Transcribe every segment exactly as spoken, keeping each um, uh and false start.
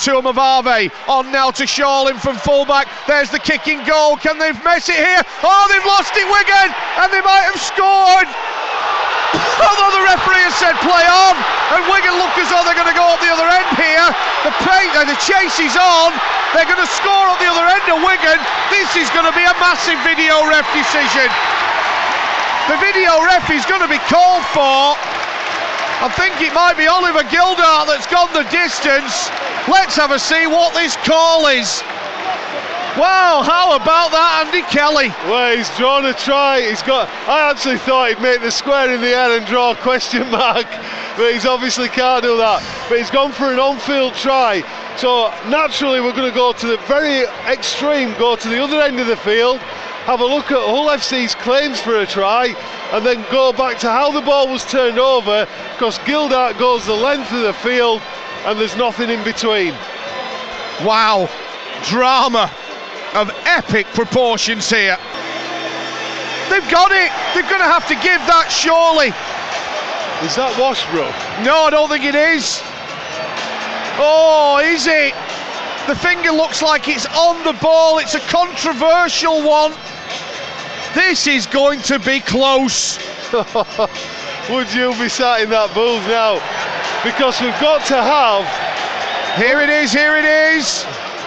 Tuamavave on now to Shawlin from fullback. There's the kicking goal. Can they mess it here? Oh, they've lost it, Wigan, and they might have scored. Although the referee has said play on, and Wigan look as though they're going to go up the other end here. The, pay, uh, the chase is on. They're going to score at the other end of Wigan. This is going to be a massive video ref decision. The video ref is going to be called for. I think it might be Oliver Gildart that's gone the distance. Let's have a see what this call is. Wow, how about that, Andy Kelly? Well, he's drawn a try. He's got. I actually thought he'd make the square in the air and draw a question mark, but he's obviously can't do that. But he's gone for an on-field try. So naturally, we're going to go to the very extreme, go to the other end of the field, have a look at Hull F C's claims for a try, and then go back to how the ball was turned over, because Gildart goes the length of the field, and there's nothing in between. Wow, drama of epic proportions here. They've got it. They're going to have to give that, surely. Is that Washbrook? No, I don't think it is. Oh, is it? The finger looks like it's on the ball. It's a controversial one. This is going to be close. Would you be sat in that booth now? Because we've got to have... Here it is, here it is.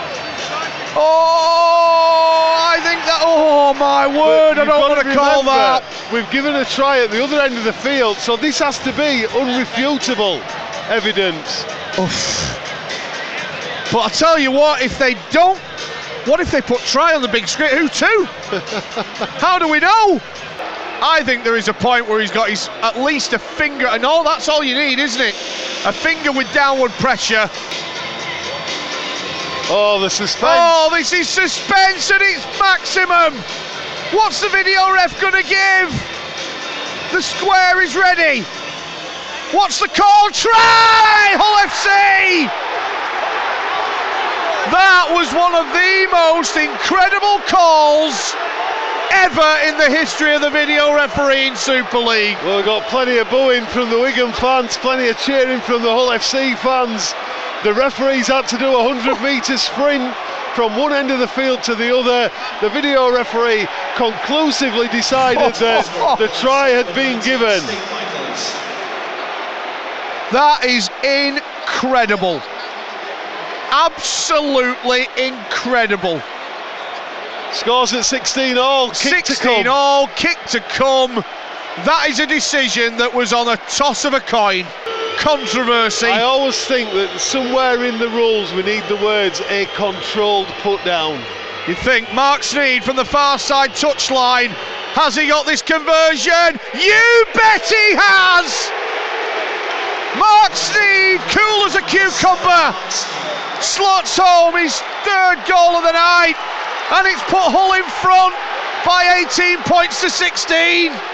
Oh, I think that, oh my word, I don't want to call that. We've given a try at the other end of the field, so this has to be unrefutable evidence. Oof. But I tell you what, if they don't, what if they put try on the big screen? Who to? How do we know? I think there is a point where he's got his at least a finger, and oh, that's all you need, isn't it? A finger with downward pressure. Oh, the suspense. Oh, this is suspense at its maximum. What's the video ref going to give? The square is ready. What's the call? Try! Hull F C! That was one of the most incredible calls ever in the history of the video refereeing Super League. Well, we've got plenty of booing from the Wigan fans, plenty of cheering from the Hull F C fans. The referees had to do a hundred metre sprint from one end of the field to the other. The video referee conclusively decided that the try had been given. That is incredible. Absolutely incredible. Scores at sixteen all, kick to come. sixteen all, kick to come. That is a decision that was on a toss of a coin. Controversy. I always think that somewhere in the rules we need the words "a controlled put down." You think Mark Sneyd from the far side touchline, has he got this conversion? You bet he has! Mark Sneyd, cool as a cucumber, slots home his third goal of the night, and it's put Hull in front by eighteen points to sixteen.